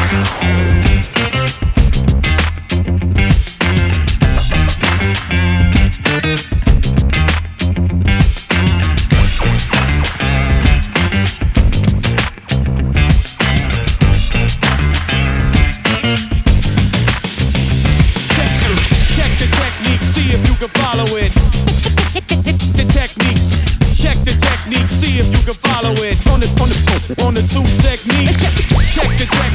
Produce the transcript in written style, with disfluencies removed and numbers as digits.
Follow it. The techniques. Check the technique. See if you can follow it. On the two techniques. Check the technique.